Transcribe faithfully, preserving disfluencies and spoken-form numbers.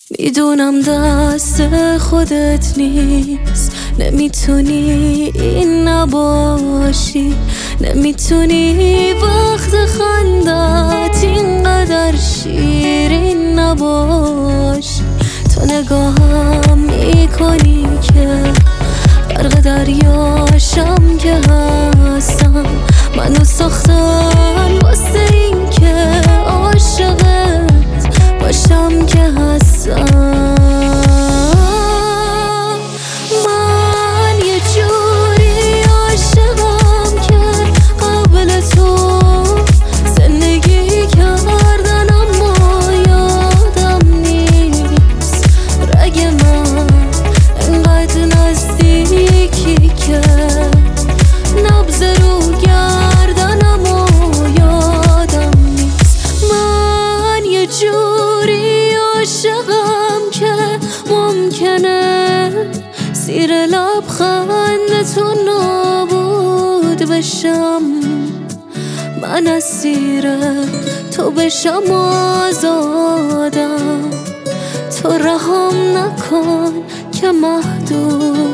میدونم دست خودت نیست، نمیتونی این نباشی، نمیتونی وقت خندت اینقدر شیرین نباشی. تو نگاهم میکنی که غرق دریاشم که هستم، منو ساختن واسه این که عاشقت باشم که هستم. من یه جوری عاشقم که قبل تو زندگی کردن اما یادم نیست. رگ من انقدر نزدیکی که نبض رو گردنم و یادم نیست. من یه جوری عاشقم که ممکنه زیر لبخند تو نابود بشم، من اسیر تو بشم آزادم. تو رهام نکن که محدود